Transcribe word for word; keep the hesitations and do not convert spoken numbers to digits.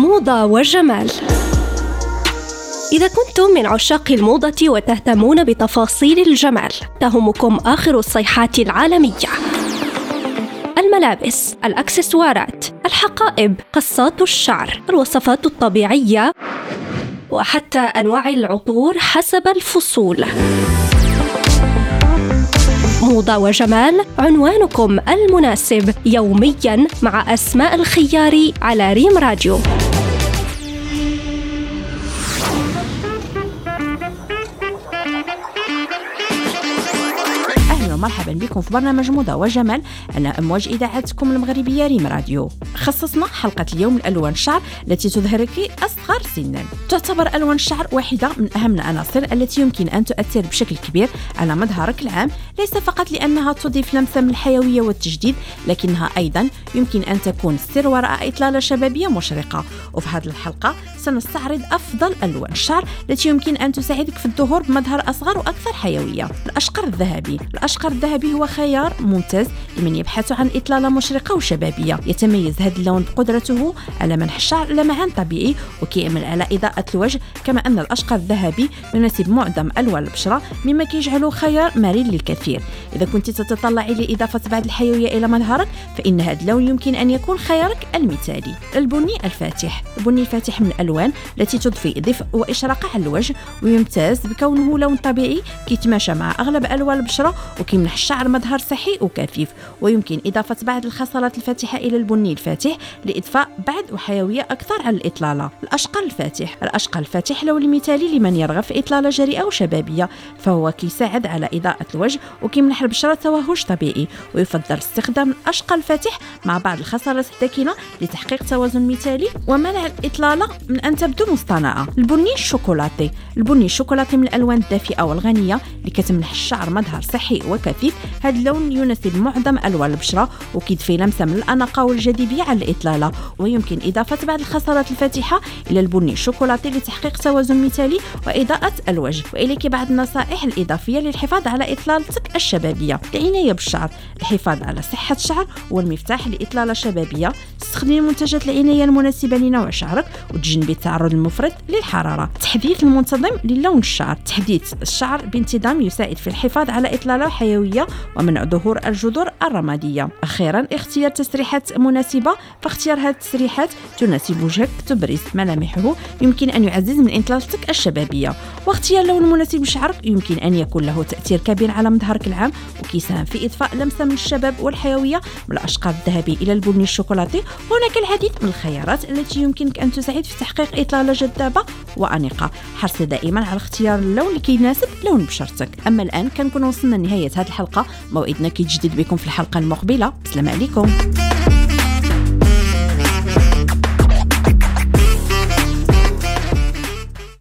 موضة وجمال. إذا كنتم من عشاق الموضة وتهتمون بتفاصيل الجمال، تهمكم آخر الصيحات العالمية: الملابس، الأكسسوارات، الحقائب، قصات الشعر، الوصفات الطبيعية، وحتى أنواع العطور حسب الفصول. موضة وجمال، عنوانكم المناسب يومياً مع أسماء الخياري على ريم راديو. مرحبا بكم في برنامج موضة وجمال على أمواج إذاعتكم المغربية ريم راديو. خصصنا حلقة اليوم لألوان الشعر التي تظهرك أصغر سنا. تعتبر ألوان الشعر واحدة من أهم العناصر التي يمكن أن تؤثر بشكل كبير على مظهرك العام، ليس فقط لأنها تضيف لمسة من الحيوية والتجديد، لكنها أيضا يمكن أن تكون سر وراء إطلالة شبابية مشرقة. وفي هذه الحلقة سنستعرض أفضل ألوان الشعر التي يمكن أن تساعدك في الظهور بمظهر أصغر وأكثر حيوية. الأشقر الذهبي. الأشقر الذهبي هو خيار ممتاز لمن يبحث عن إطلالة مشرقة وشبابية. يتميز هذا اللون بقدرته على منح الشعر لمعان طبيعي وكيعمل على إضاءة الوجه، كما أن الأشقر الذهبي يناسب معظم ألوان البشرة، مما كيجعله خيار مرن للكثير. إذا كنت تتطلعي لإضافة بعض الحيوية إلى مظهرك، فإن هذا اللون يمكن أن يكون خيارك المثالي. البني الفاتح. البني الفاتح من الألوان التي تضفي دفء وإشراقة على الوجه، ويمتاز بكونه لون طبيعي كيتماشى مع أغلب ألوان البشرة وكيمنح الشعر مظهر صحي وكثيف. ويمكن إضافة بعض الخصلات الفاتحة إلى البني الفاتح لإضفاء بعض وحيوية أكثر على الإطلالة. الأشقر الفاتح. الأشقر الفاتح لون مثالي لمن يرغب في إطلالة جريئة وشبابية، فهو كيساعد على إضاءة الوجه وكيمنح البشرة توهج طبيعي. ويفضل استخدام الأشقر الفاتح مع بعض الخصلات الساكنة لتحقيق توازن مثالي ومنع الإطلالة من أن تبدو مصطنعة. البني الشوكولاتي. البني الشوكولاتي من الألوان الدافئة والغنية اللي كتمنح الشعر مظهر صحي وكثيف. هذا اللون يناسب معظم ألوان البشرة وكيضفي لمسة من الأناقة والجاذبية على الإطلالة. ويمكن إضافة بعض الخصلات الفاتحة إلى البني الشوكولاتي لتحقيق توازن مثالي وإضاءة الوجه. وإليك بعض النصائح الإضافية للحفاظ على إطلالتك الشبابية. العناية بالشعر. الحفاظ على صحة الشعر هو المفتاح لإطلالة شبابية. استخدمي منتجات العناية المناسبة لنوع شعرك وتجنبي التعرض المفرط للحرارة. تحديث المنتظم للون الشعر. تحديث الشعر بانتظام يساعد في الحفاظ على إطلالة حيوية ومنع ظهور الجذور الرمادية. أخيرا اختيار تسريحات مناسبة، فاختيار هذه التسريحات تناسب وجهك تبرز ملامحه يمكن أن يعزز من إطلالتك الشبابية. واختيار لون مناسب لشعرك يمكن أن يكون له تأثير كبير على مظهرك العام وكيساهم في إضفاء لمسة من الشباب والحيوية. من الأشقر الذهبي إلى البني الشوكولاتي، هناك العديد من الخيارات التي يمكنك أن تساعد في تحقيق إطلالة جذابة وأنيقة. حرص دائما على اختيار اللون اللي كيناسب لون بشرتك. أما الآن كنكون وصلنا لنهاية هذه الحلقة، موعدنا كيتجدد بكم في الحلقة المقبلة. السلام عليكم.